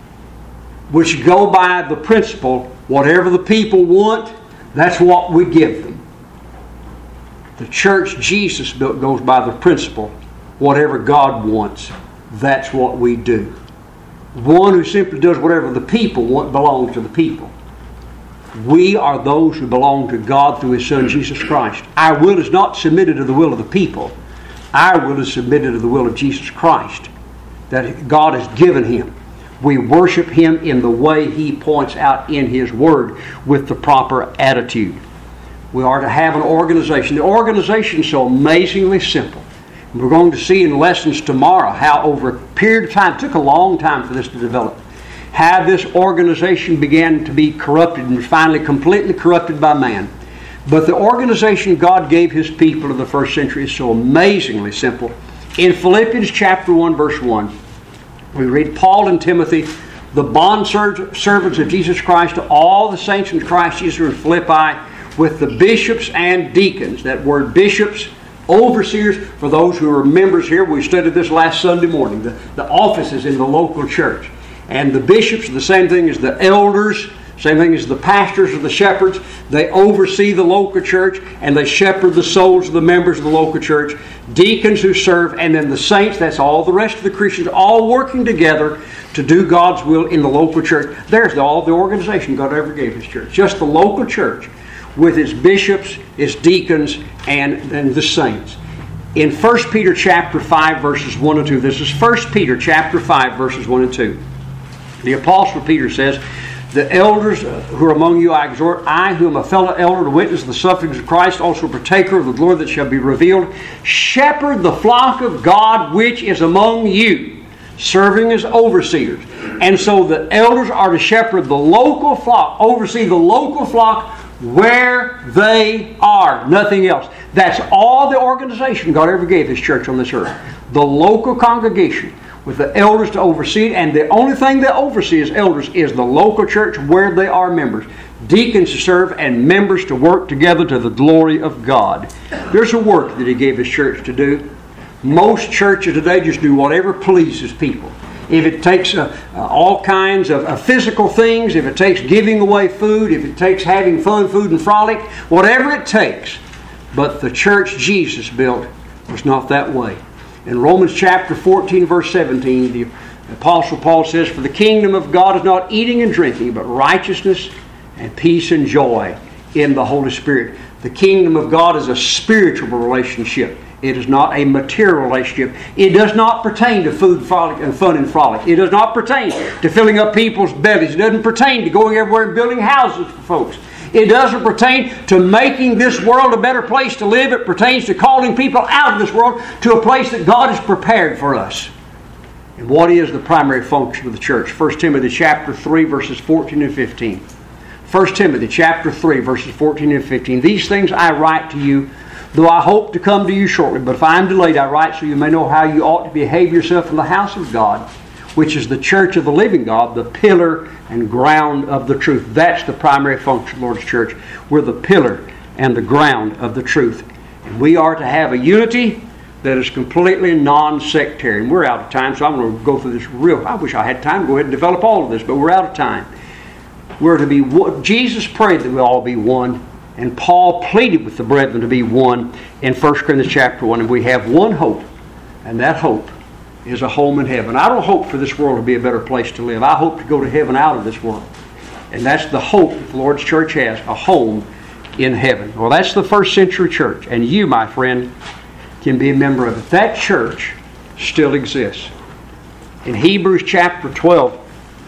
which go by the principle, whatever the people want, that's what we give them. The church Jesus built goes by the principle, whatever God wants, that's what we do. One who simply does whatever the people want belongs to the people. We are those who belong to God through His Son Jesus Christ. Our will is not submitted to the will of the people. Our will is submitted to the will of Jesus Christ that God has given Him. We worship Him in the way He points out in His Word with the proper attitude. We are to have an organization. The organization is so amazingly simple. We're going to see in lessons tomorrow how over a period of time, it took a long time for this to develop, how this organization began to be corrupted and was finally completely corrupted by man. But the organization God gave His people in the first century is so amazingly simple. In Philippians chapter 1, verse 1, we read, Paul and Timothy, the bond servants of Jesus Christ, to all the saints in Christ Jesus in Philippi, with the bishops and deacons. That word bishops, overseers, for those who are members here, we studied this last Sunday morning, the offices in the local church. And the bishops are the same thing as the elders, same thing as the pastors or the shepherds. They oversee the local church and they shepherd the souls of the members of the local church. Deacons who serve, and then the saints, that's all the rest of the Christians, all working together to do God's will in the local church. There's all the organization God ever gave His church. Just the local church with its bishops, its deacons, and the saints. In 1 Peter chapter 5, verses 1 and 2, this is 1 Peter chapter 5, verses 1 and 2. The Apostle Peter says, the elders who are among you I exhort, I who am a fellow elder to witness the sufferings of Christ, also partaker of the glory that shall be revealed, shepherd the flock of God which is among you, serving as overseers. And so the elders are to shepherd the local flock, oversee the local flock where they are, nothing else. That's all the organization God ever gave His church on this earth. The local congregation with the elders to oversee it, and the only thing they oversee as elders is the local church where they are members. Deacons to serve and members to work together to the glory of God. There's a work that He gave His church to do. Most churches today just do whatever pleases people. If it takes all kinds of physical things, if it takes giving away food, if it takes having fun, food, and frolic, whatever it takes. But the church Jesus built was not that way. In Romans chapter 14, verse 17, the Apostle Paul says, for the kingdom of God is not eating and drinking, but righteousness and peace and joy in the Holy Spirit. The kingdom of God is a spiritual relationship. It is not a material relationship. It does not pertain to food, frolic, and fun and frolic. It does not pertain to filling up people's bellies. It doesn't pertain to going everywhere and building houses for folks. It doesn't pertain to making this world a better place to live. It pertains to calling people out of this world to a place that God has prepared for us. And what is the primary function of the church? 1 Timothy chapter 3, verses 14 and 15. 1 Timothy chapter 3, verses 14 and 15. These things I write to you, though I hope to come to you shortly. But if I am delayed, I write so you may know how you ought to behave yourself in the house of God, which is the church of the living God, the pillar and ground of the truth. That's the primary function of the Lord's church. We're the pillar and the ground of the truth. And we are to have a unity that is completely non-sectarian. We're out of time, so I'm going to go through this I wish I had time to go ahead and develop all of this, but we're out of time. We're to be one. Jesus prayed that we all be one, and Paul pleaded with the brethren to be one in 1 Corinthians chapter 1. And we have one hope, and that hope is a home in heaven. I don't hope for this world to be a better place to live. I hope to go to heaven out of this world. And that's the hope that the Lord's church has, a home in heaven. Well, that's the first century church. And you, my friend, can be a member of it. That church still exists. In Hebrews chapter 12,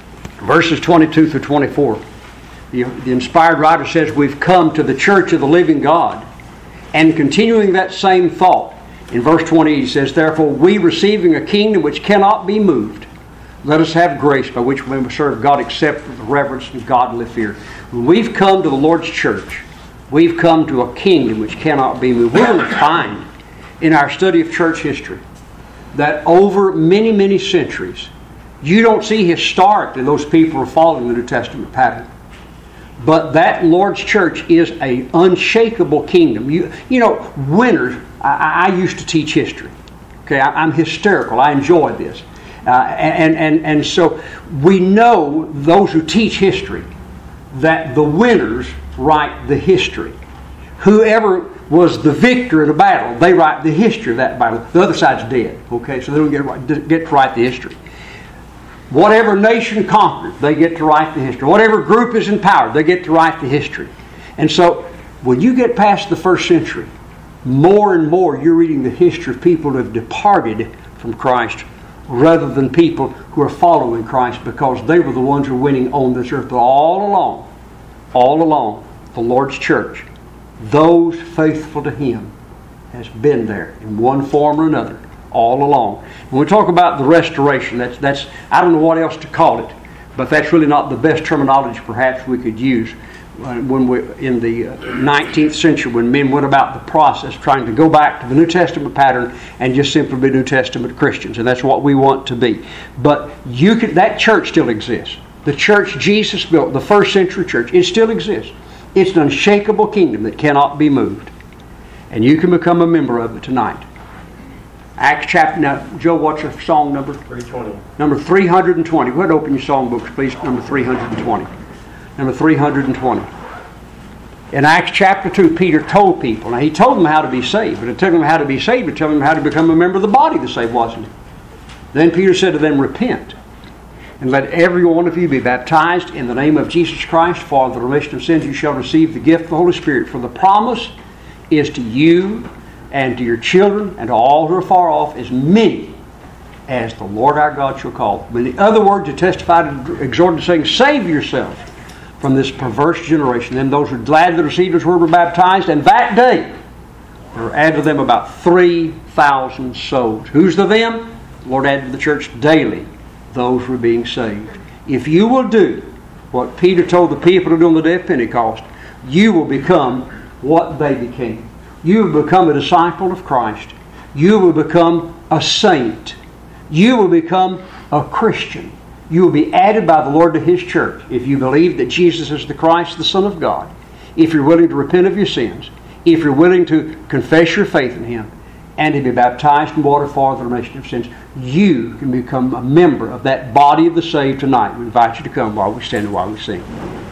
verses 22 through 24, the inspired writer says, we've come to the church of the living God. And continuing that same thought, in verse 20 he says, therefore we receiving a kingdom which cannot be moved, let us have grace by which we may serve God except with reverence and godly fear. When we've come to the Lord's church, we've come to a kingdom which cannot be moved. We're going to find in our study of church history that over many, many centuries, you don't see historically those people are following the New Testament pattern. But that Lord's church is an unshakable kingdom. You know, winners, I used to teach history. Okay, I'm hysterical. I enjoy this. And so we know, those who teach history, that the winners write the history. Whoever was the victor in a battle, they write the history of that battle. The other side's dead. Okay, so they don't get to write the history. Whatever nation conquered, they get to write the history. Whatever group is in power, they get to write the history. And so, when you get past the first century, more and more you're reading the history of people who have departed from Christ rather than people who are following Christ, because they were the ones who were winning on this earth. But all along, the Lord's church, those faithful to Him, has been there in one form or another all along. When we talk about the restoration, that's I don't know what else to call it, but that's really not the best terminology perhaps we could use. when we in the 19th century, when men went about the process trying to go back to the New Testament pattern and just simply be New Testament Christians, and that's what we want to be. But that church still exists. The church Jesus built, the first century church, it still exists. It's an unshakable kingdom that cannot be moved. And you can become a member of it tonight. Acts chapter, now, Joe, what's your song number? 320. Number 320. Go ahead and open your songbooks, please. Number 320. Number 320. In Acts chapter 2, Peter told people, now he told them how to be saved, but it took them how to be saved, it told them how to become a member of the body to save, wasn't it? Then Peter said to them, repent, and let every one of you be baptized in the name of Jesus Christ for the remission of sins. You shall receive the gift of the Holy Spirit. For the promise is to you and to your children and to all who are far off, as many as the Lord our God shall call. In other words, it testified and exhorted, saying, save yourselves from this perverse generation. Then those who gladly received His word were baptized, and that day there were added to them about 3,000 souls. Who's the them? The Lord added to the church daily those were being saved. If you will do what Peter told the people to do on the day of Pentecost, you will become what they became. You will become a disciple of Christ. You will become a saint. You will become a Christian. You will be added by the Lord to His church if you believe that Jesus is the Christ, the Son of God. If you're willing to repent of your sins. If you're willing to confess your faith in Him and to be baptized in water for the remission of sins, you can become a member of that body of the saved tonight. We invite you to come while we stand and while we sing.